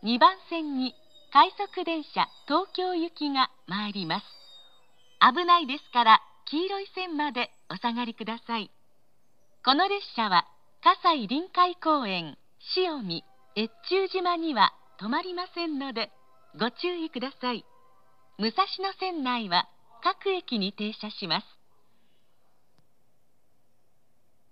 2番線に快速電車東京行きが参ります。危ないですから黄色い線までお下がりください。この列車は葛西臨海公園、潮見、越中島には止まりませんのでご注意ください。武蔵野線内は各駅に停車します。